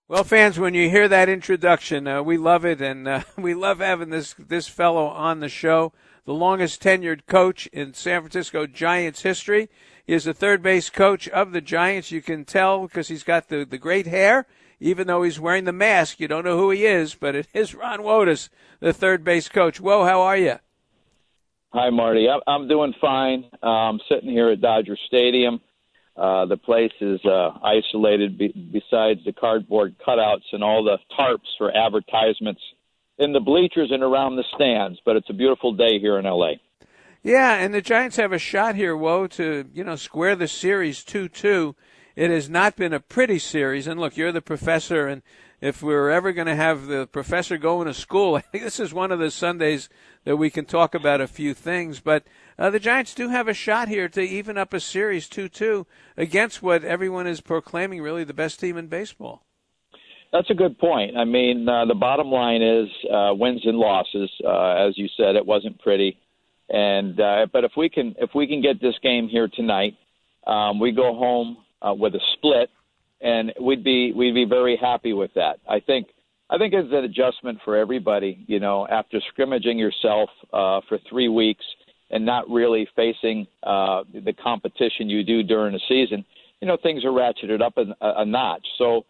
Well, fans, when you hear that introduction, we love it, and we love having this fellow on the show, the longest tenured coach in San Francisco Giants history. He is the third base coach of the Giants. You can tell because he's got the great hair, even though he's wearing the mask. You don't know who he is, but it is Ron Wotus, the third base coach. Whoa, how are you? Hi, Marty. I'm doing fine. I'm sitting here at Dodger Stadium. The place is isolated besides the cardboard cutouts and all the tarps for advertisements in the bleachers and around the stands. But it's a beautiful day here in L.A. Yeah, and the Giants have a shot here, Woe, to square the series 2-2. It has not been a pretty series. And look, you're the professor, and if we're ever going to have the professor going to school, I think this is one of the Sundays that we can talk about a few things. But the Giants do have a shot here to even up a series 2-2 against what everyone is proclaiming really the best team in baseball. That's a good point. I mean, the bottom line is wins and losses. As you said, it wasn't pretty. And but if we can get this game here tonight, we go home with a split, and we'd be very happy with that. I think it's an adjustment for everybody. After scrimmaging yourself for 3 weeks and not really facing the competition you do during the season, things are ratcheted up a notch. So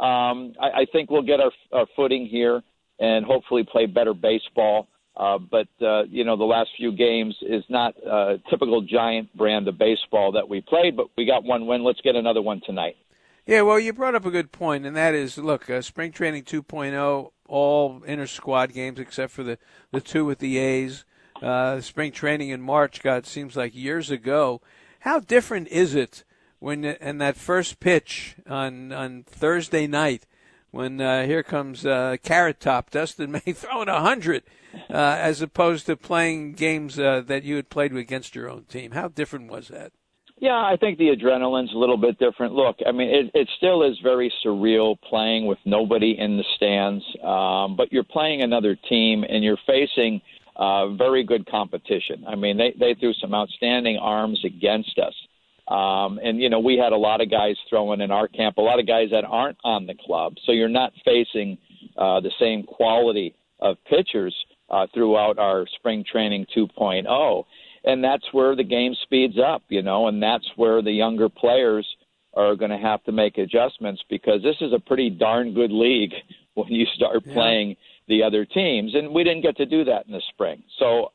I think we'll get our footing here and hopefully play better baseball. But the last few games is not a typical Giant brand of baseball that we played, but we got one win. Let's get another one tonight. Yeah, well, you brought up a good point, and that is, look, Spring Training 2.0, all inter-squad games except for the two with the A's. Spring Training in March, God, seems like years ago. How different is it when in that first pitch on Thursday night when here comes Carrot Top, Dustin May throwing 100, as opposed to playing games that you had played against your own team? How different was that? Yeah, I think the adrenaline's a little bit different. Look, I mean, it still is very surreal playing with nobody in the stands, but you're playing another team and you're facing very good competition. I mean, they threw some outstanding arms against us. And, we had a lot of guys throwing in our camp, a lot of guys that aren't on the club. So you're not facing the same quality of pitchers throughout our Spring Training 2.0. And that's where the game speeds up, and that's where the younger players are going to have to make adjustments because this is a pretty darn good league when you start playing the other teams. And we didn't get to do that in the spring. So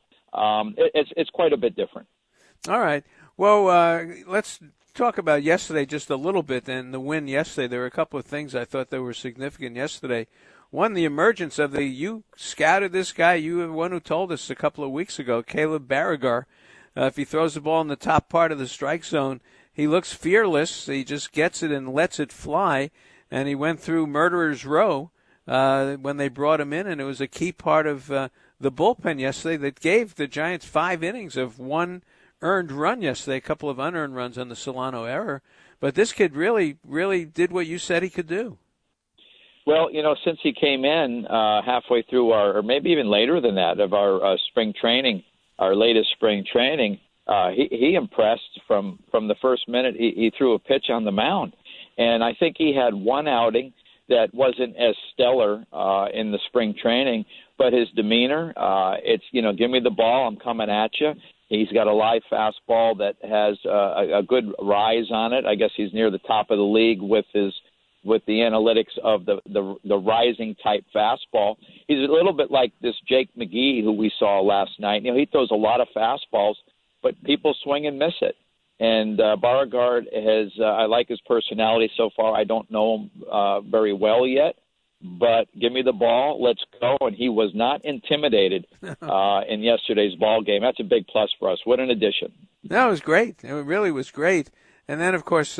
it's quite a bit different. All right. Well, let's talk about yesterday just a little bit and the win yesterday. There were a couple of things I thought that were significant yesterday. One, the emergence of you scouted this guy. You were the one who told us a couple of weeks ago, Caleb Baragar. If he throws the ball in the top part of the strike zone, he looks fearless. He just gets it and lets it fly. And he went through Murderer's Row when they brought him in, and it was a key part of the bullpen yesterday that gave the Giants 5 innings of one earned run yesterday, a couple of unearned runs on the Solano error. But this kid really, really did what you said he could do. Well, since he came in halfway through or maybe even later than that, of our spring training, our latest spring training, he impressed from the first minute he threw a pitch on the mound. And I think he had one outing that wasn't as stellar in the spring training, but his demeanor, it's, give me the ball, I'm coming at you. He's got a live fastball that has a good rise on it. I guess he's near the top of the league with the analytics of the rising type fastball. He's a little bit like this Jake McGee who we saw last night. He throws a lot of fastballs, but people swing and miss it. And Beauregard I like his personality so far. I don't know him very well yet, but give me the ball, let's go. And he was not intimidated in yesterday's ball game. That's a big plus for us. What an addition. That was great. It really was great. And then, of course,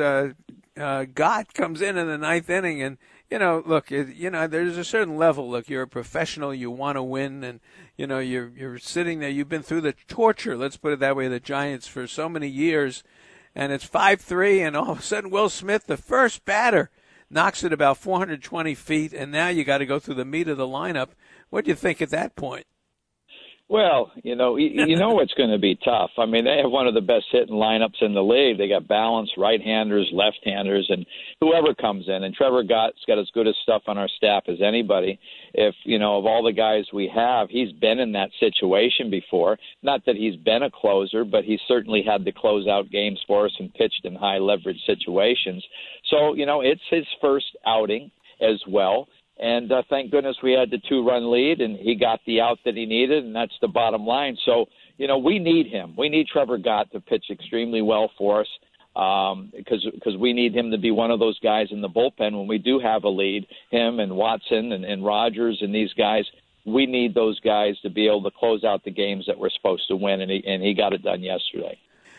Gott comes in the ninth inning, and look, there's a certain level. Look, you're a professional, you want to win, and you're sitting there. You've been through the torture, let's put it that way, the Giants for so many years, and it's 5-3, and all of a sudden, Will Smith, the first batter, knocks it about 420 feet, and now you got to go through the meat of the lineup. What do you think at that point? Well, you know it's going to be tough. I mean, they have one of the best hitting lineups in the league. They got balanced right-handers, left-handers, and whoever comes in. And Trevor Gott's got as good a stuff on our staff as anybody. If, of all the guys we have, he's been in that situation before. Not that he's been a closer, but he's certainly had to close out games for us and pitched in high-leverage situations. So, it's his first outing as well. And thank goodness we had the 2-run lead, and he got the out that he needed, and that's the bottom line. So, we need him. We need Trevor Gott to pitch extremely well for us because we need him to be one of those guys in the bullpen when we do have a lead, him and Watson and Rogers and these guys. We need those guys to be able to close out the games that we're supposed to win, and he got it done yesterday.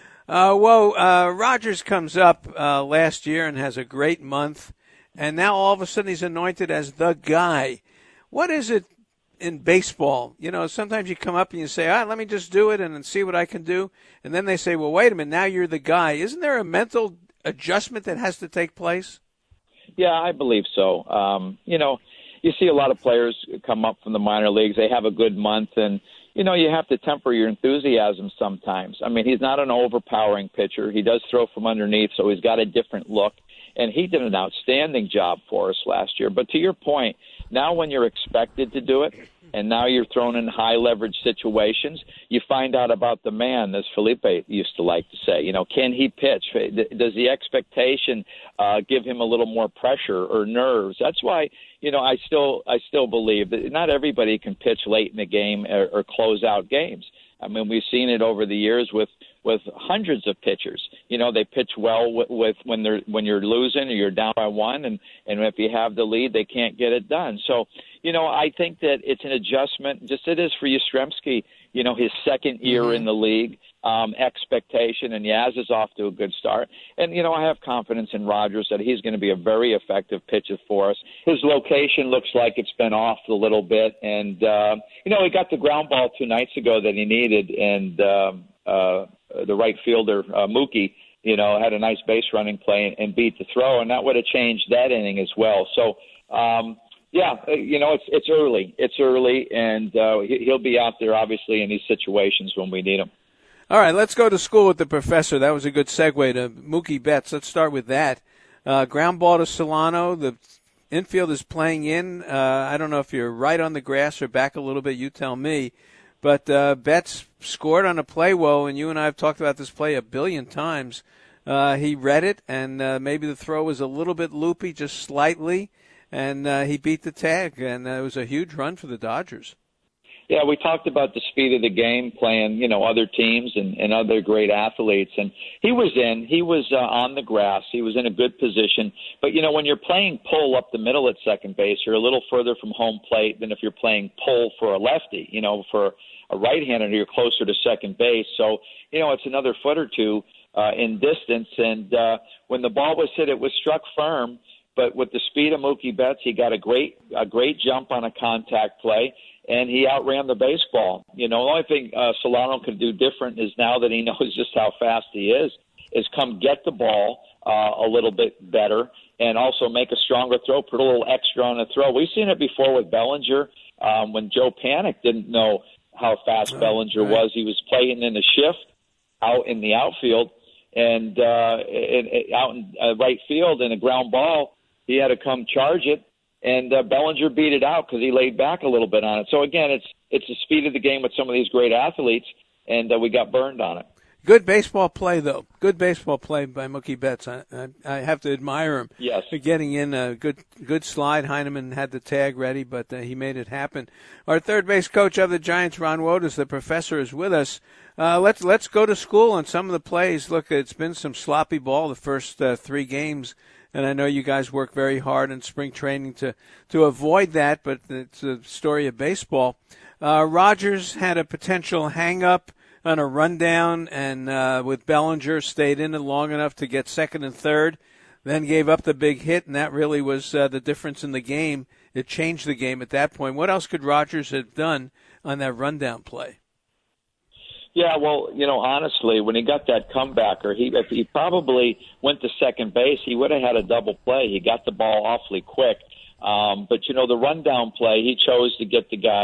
Rogers comes up last year and has a great month. And now all of a sudden he's anointed as the guy. What is it in baseball? Sometimes you come up and you say, let me just do it and see what I can do. And then they say, well, wait a minute, now you're the guy. Isn't there a mental adjustment that has to take place? Yeah, I believe so. You see a lot of players come up from the minor leagues. They have a good month, and, you have to temper your enthusiasm sometimes. I mean, he's not an overpowering pitcher. He does throw from underneath, so he's got a different look. And he did an outstanding job for us last year. But to your point, now when you're expected to do it, and now you're thrown in high-leverage situations, you find out about the man, as Felipe used to like to say. Can he pitch? Does the expectation give him a little more pressure or nerves? That's why, I still believe that not everybody can pitch late in the game or close out games. I mean, we've seen it over the years with hundreds of pitchers. They pitch well with when you're losing or you're down by one, and if you have the lead, they can't get it done. So, I think that it's an adjustment, just it is for Yastrzemski, his second year in the league, expectation, and Yaz is off to a good start. And, I have confidence in Rogers that he's going to be a very effective pitcher for us. His location looks like it's been off a little bit, and, he got the ground ball 2 nights ago that he needed, and the right fielder, Mookie, had a nice base running play and beat the throw, and that would have changed that inning as well. So, it's early. It's early, and he'll be out there, obviously, in these situations when we need him. All right, let's go to school with the professor. That was a good segue to Mookie Betts. Let's start with that. Ground ball to Solano. The infield is playing in. I don't know if you're right on the grass or back a little bit. You tell me. But Betts scored on a play, and you and I have talked about this play a billion times. He read it, and maybe the throw was a little bit loopy, just slightly, and he beat the tag, and it was a huge run for the Dodgers. Yeah, we talked about the speed of the game, playing, other teams and other great athletes. And he was on the grass. He was in a good position. But, when you're playing pull up the middle at second base, you're a little further from home plate than if you're playing pull for a lefty. For a right-hander, you're closer to second base. So, it's another foot or two in distance. And when the ball was hit, it was struck firm. But with the speed of Mookie Betts, he got a great jump on a contact play. And he outran the baseball. The only thing Solano could do different is now that he knows just how fast he is come get the ball a little bit better and also make a stronger throw, put a little extra on the throw. We've seen it before with Bellinger when Joe Panik didn't know how fast Bellinger was. He was playing in the shift out in the outfield and out in right field in a ground ball. He had to come charge it. And Bellinger beat it out because he laid back a little bit on it. So, again, it's the speed of the game with some of these great athletes, and we got burned on it. Good baseball play, though. Good baseball play by Mookie Betts. I have to admire him. Yes. For getting in a good slide. Heineman had the tag ready, but he made it happen. Our third base coach of the Giants, Ron Wotus, the professor, is with us. Let's go to school on some of the plays. Look, it's been some sloppy ball the first 3 games. And I know you guys work very hard in spring training to avoid that, but it's a story of baseball. Rogers had a potential hang-up on a rundown, and with Bellinger stayed in it long enough to get second and third, then gave up the big hit, and that really was the difference in the game. It changed the game at that point. What else could Rogers have done on that rundown play? Yeah, well, honestly, when he got that comebacker, if he probably went to second base, he would have had a double play. He got the ball awfully quick. But, the rundown play, he chose to get the guy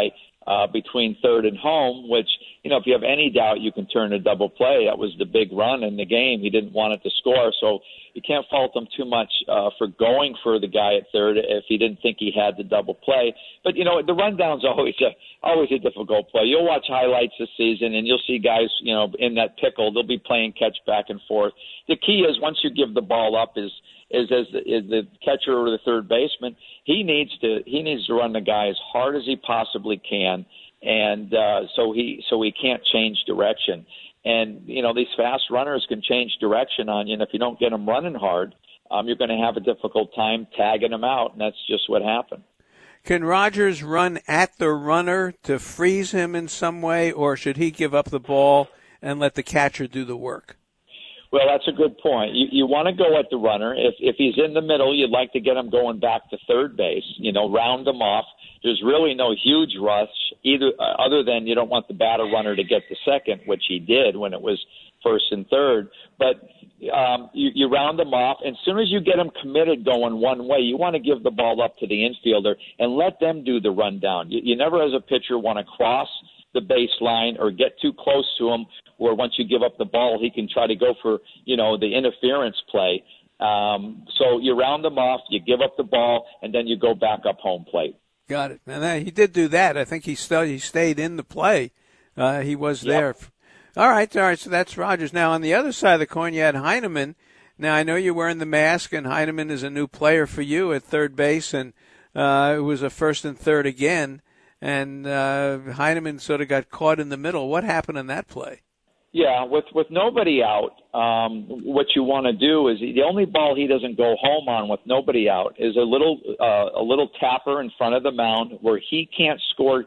between third and home, which, if you have any doubt you can turn a double play. That was the big run in the game. He didn't want it to score, so you can't fault him too much for going for the guy at third if he didn't think he had the double play. But, the rundown's always a difficult play. You'll watch highlights this season, and you'll see guys, in that pickle. They'll be playing catch back and forth. The key is once you give the ball up is the catcher or the third baseman, he needs to run the guy as hard as he possibly can, and so he can't change direction. And these fast runners can change direction on you, and if you don't get them running hard, you're going to have a difficult time tagging them out, and that's just what happened. Can Rogers run at the runner to freeze him in some way, or should he give up the ball and let the catcher do the work? Well, that's a good point. You want to go at the runner. If he's in the middle, you'd like to get him going back to third base, round him off. There's really no huge rush other than you don't want the batter runner to get to second, which he did when it was first and third. But you round them off, and as soon as you get them committed going one way, you want to give the ball up to the infielder and let them do the rundown. You never, as a pitcher, want to cross the baseline or get too close to him, where once you give up the ball, he can try to go for, the interference play. So you round them off, you give up the ball, and then you go back up home plate. Got it. And he did do that. I think he stayed in the play. He was there. All right. So that's Rogers. Now, on the other side of the coin, you had Heineman. Now, I know you're wearing the mask, and Heineman is a new player for you at third base, and it was a first and third again. And Heineman sort of got caught in the middle. What happened in that play? Yeah, with nobody out, what you want to do is the only ball he doesn't go home on with nobody out is a little tapper in front of the mound where he can't score,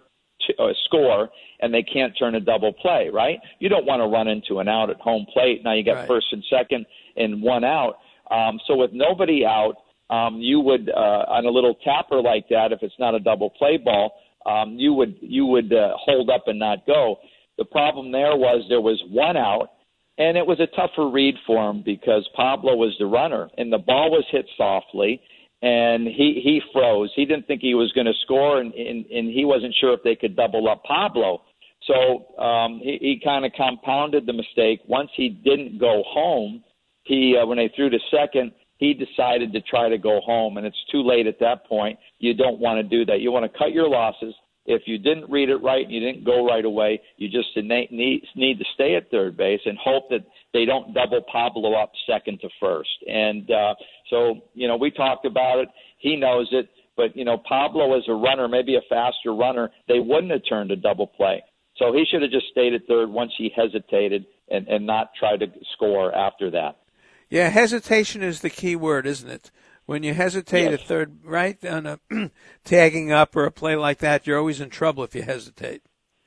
and they can't turn a double play, right? You don't want to run into an out at home plate. Now you got first and second and one out. So with nobody out, you would on a little tapper like that, if it's not a double play ball, you would hold up and not go. The problem there was one out, and it was a tougher read for him because Pablo was the runner, and the ball was hit softly, and he froze. He didn't think he was going to score, and he wasn't sure if they could double up Pablo. So he kind of compounded the mistake. Once he didn't go home, when they threw to second, he decided to try to go home, and it's too late at that point. You don't want to do that. You want to cut your losses. If you didn't read it right and you didn't go right away, you just need to stay at third base and hope that they don't double Pablo up second to first. And so, we talked about it. He knows it. But, Pablo as a runner, maybe a faster runner, they wouldn't have turned a double play. So he should have just stayed at third once he hesitated and not tried to score after that. Yeah, hesitation is the key word, isn't it? When you hesitate at third, right, on a tagging up or a play like that, you're always in trouble if you hesitate.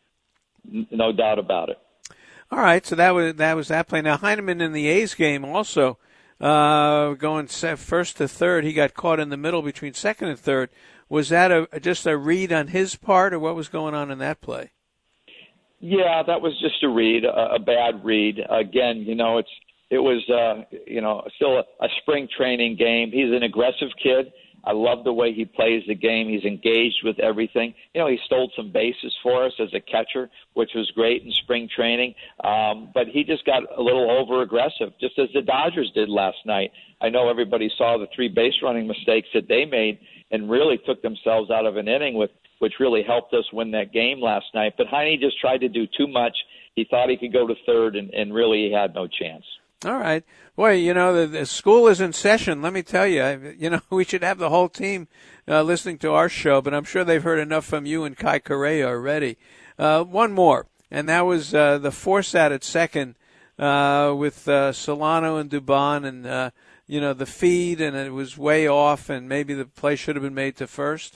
No doubt about it. All right, so that was that play. Now, Heineman in the A's game also going first to third. He got caught in the middle between second and third. Was that just a read on his part, or what was going on in that play? Yeah, that was just a read, a bad read. Again, it was, still a spring training game. He's an aggressive kid. I love the way he plays the game. He's engaged with everything. He stole some bases for us as a catcher, which was great in spring training. But he just got a little over-aggressive, just as the Dodgers did last night. I know everybody saw the 3 base running mistakes that they made and really took themselves out of an inning, which really helped us win that game last night. But Heine just tried to do too much. He thought he could go to third, and really he had no chance. All right. Boy, the school is in session. Let me tell you, we should have the whole team listening to our show, but I'm sure they've heard enough from you and Kai Correa already. One more, and that was the force out at second with Solano and Dubon and, the feed, and it was way off, and maybe the play should have been made to first.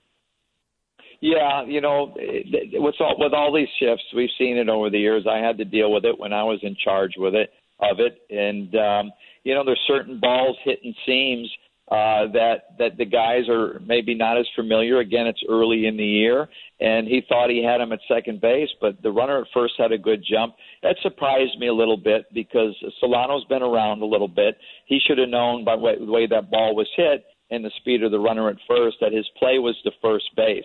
Yeah, with all these shifts, we've seen it over the years. I had to deal with it when I was in charge of it. And, there's certain balls hitting seams that the guys are maybe not as familiar. Again, it's early in the year, and he thought he had him at second base, but the runner at first had a good jump. That surprised me a little bit because Solano's been around a little bit. He should have known by the way that ball was hit and the speed of the runner at first that his play was to first base.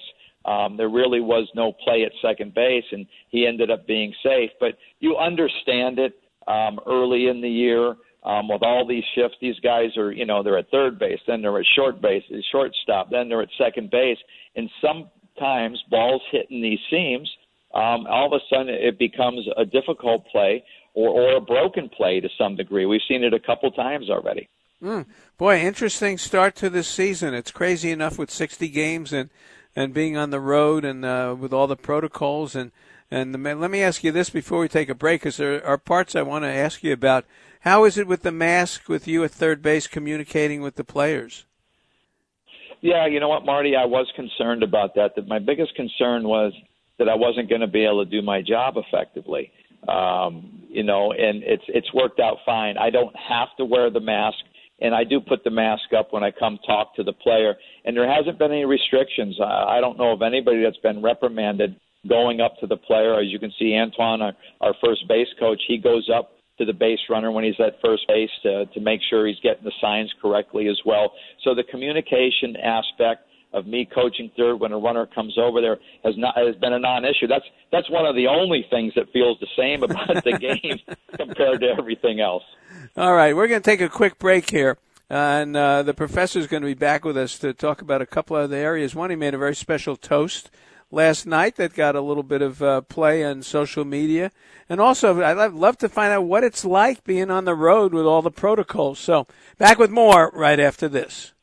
There really was no play at second base, and he ended up being safe. But you understand it early in the year. With all these shifts, these guys are, they're at third base, then they're at shortstop, then they're at second base. And sometimes balls hitting these seams, all of a sudden it becomes a difficult play or a broken play to some degree. We've seen it a couple times already. Boy, interesting start to this season. It's crazy enough with 60 games and being on the road and with all the protocols. And let me ask you this before we take a break, because there are parts I want to ask you about. How is it with the mask, with you at third base communicating with the players? Yeah, you know what, Marty, I was concerned about that. That my biggest concern was that I wasn't going to be able to do my job effectively. And it's worked out fine. I don't have to wear the mask, and I do put the mask up when I come talk to the player. And there hasn't been any restrictions. I don't know of anybody that's been reprimanded going up to the player. As you can see, Antoine, our first base coach, he goes up to the base runner when he's at first base to make sure he's getting the signs correctly as well. So the communication aspect of me coaching third when a runner comes over there has been a non-issue. That's one of the only things that feels the same about the game compared to everything else. All right, we're going to take a quick break here. And the professor's going to be back with us to talk about a couple other areas. One, he made a very special toast last night that got a little bit of play on social media. And also, I'd love to find out what it's like being on the road with all the protocols. So back with more right after this.